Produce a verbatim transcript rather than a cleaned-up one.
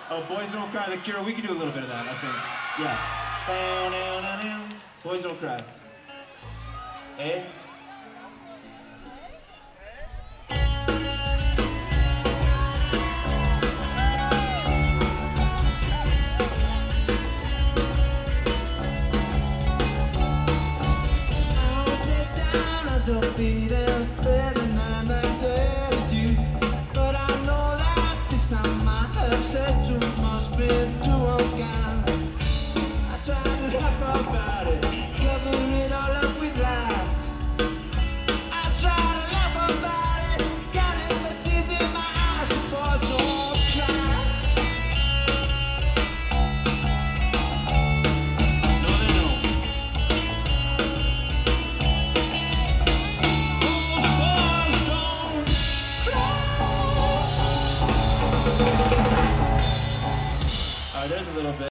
Oh, Boys Don't Cry, The Cure. We could do a little bit of that, I think. Yeah. Boys Don't Cry. Eh? Don't be there better than I dare do, but I know that this time my love said too must be too again. I try to laugh about it, cover it all up with lies. I try to laugh about it, counting the tears in my eyes. Boys don't cry. No, they don't. All right, there's a little bit.